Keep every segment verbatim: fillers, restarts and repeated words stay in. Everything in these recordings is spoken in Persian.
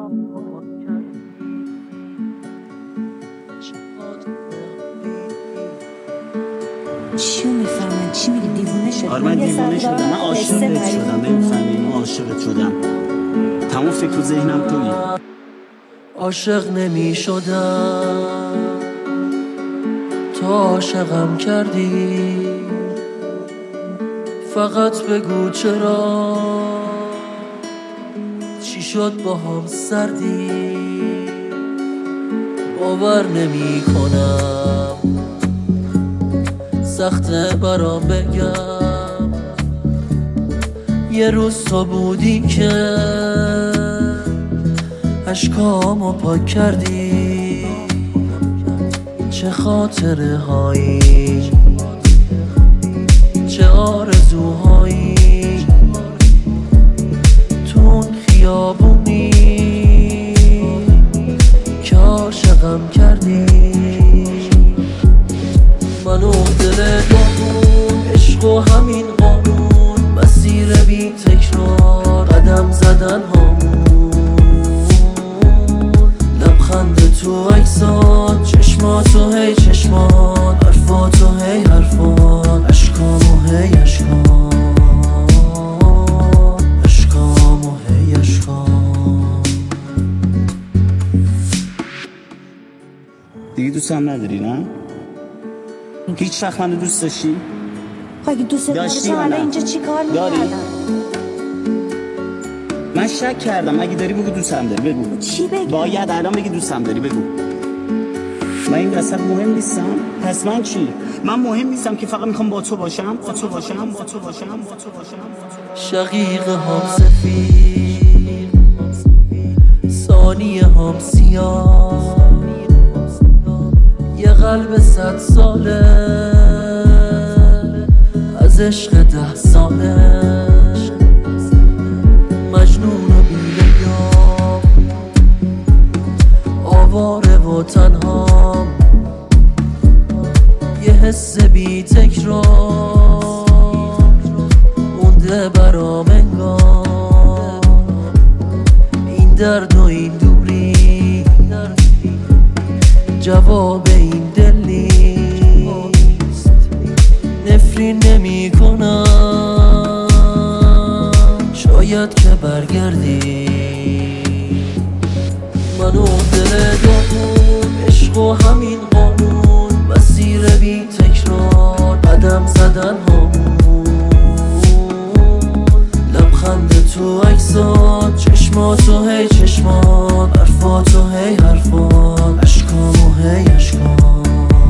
چیو میفهمن؟ چی میگی؟ دیوونه شدی؟ آره من دیوونه شدم، من عاشقت شدم، نمیفهمی؟ من عاشقت شدم، تمام فکر و ذهنم تویی. عاشق نمی شدم تو عاشقم کردی، فقط بگو چرا، چی شد با هم سردی؟ باور نمی کنم، سخته برام بگم، یه روز تو بودی که اشکامو پاک کردی. چه خاطره هایی، چه آرزوهایی، تو اون خیابونی که عاشقم کردی. منو دل دامون، عشق و همین قانون، مسیر بی تکرار، قدم زدن هامون، لبخند تو عکسات، چشماتو هی چشمان، حرفاتو هی حرفان، اشکامو هی اشکان، اشکامو هی اشکان. دیگه دوستم نداری نه؟ هیچ وقت منو دوست داشتی؟ خب اگه دوست نداشتم الان اینجا چی کار میکردم؟ من شک کردم، اگه داری بگو دوستم داری، بگو. چی بگم؟ باید الان بگی دوستم داری، بگو. من این وسط مهم نیستم؟ پس من چی؟ من مهم نیستم که فقط میخوام با تو باشم، با تو باشم، با تو باشم، با تو باشم. شقیق هم سفید، ثانیه هم سیاه، یه قلب صد ساله از عشق ده ساله، مجنون و بی‌لیام، آواره و تنهام، یه حس بی تکرار مونده برام انگار. این درد و این دوری جواب این دل نیست، نفرین نمی کنم، شاید که برگردی. منو دل دامون، عشق و همین قانون، مسیر بی تکرار، قدم زدن هامون، لبخند تو عکسات، چشماتو هی چشمان، حرفاتو هی حرفان، اشکامو هی اشکان،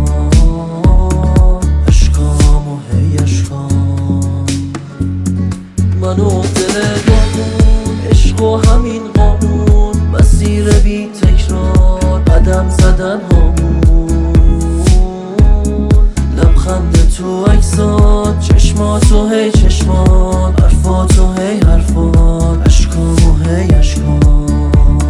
اشکامو هی اشکان. منو دل دامون، عشق و همین قانون، مسیر بی تکرار، قدم زدن هامون، لبخند تو عکسات، چشماتو هی چشمان، حرفاتو هی حرفان، اشکامو هی اشکان،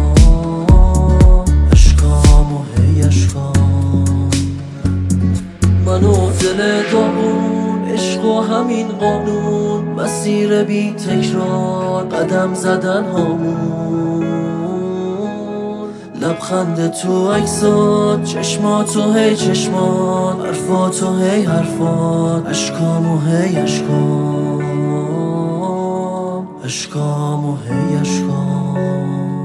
اشکامو هی اشکان. منو دل دامون، عشق و همین قانون، مسیر بی تکرار، قدم زدن هامون، لبخند تو عکسات، چشماتو هی چشمان، حرفاتو هی حرفان، اشکامو هی اشکان، اشکامو هی اشکان.